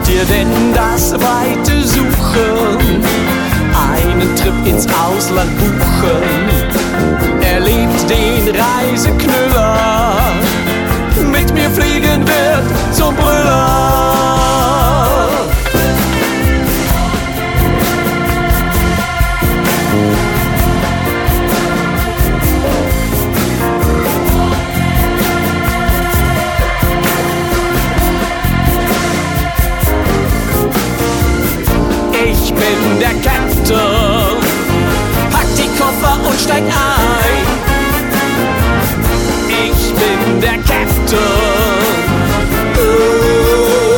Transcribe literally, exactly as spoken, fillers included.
dir denn das Weite suchen, einen Trip ins Ausland buchen, erlebt den Reiseknüller, mit mir fliegen wird zum Brüller.